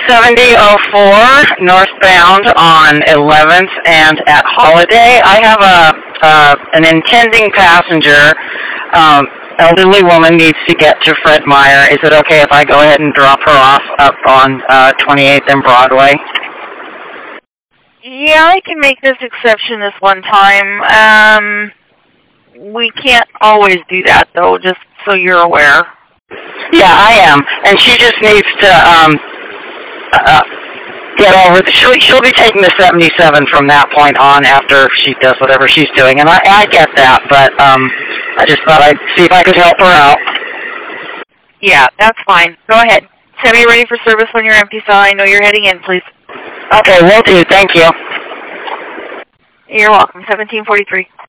7004 northbound on 11th and at Holiday. I have an intending passenger. Elderly woman needs to get to Fred Meyer. Is it okay if I go ahead and drop her off up on 28th and Broadway? Yeah, I can make this exception this one time. We can't always do that, though, just so you're aware. Yeah, I am. And she just needs to get over. She'll be taking the 77 from that point on after she does whatever she's doing. And I get that, but I just thought I'd see if I could help her out. Yeah, that's fine. Go ahead. Have you ready for service when you're empty, so I know you're heading in, please. Okay, will do. Thank you. You're welcome. 1743.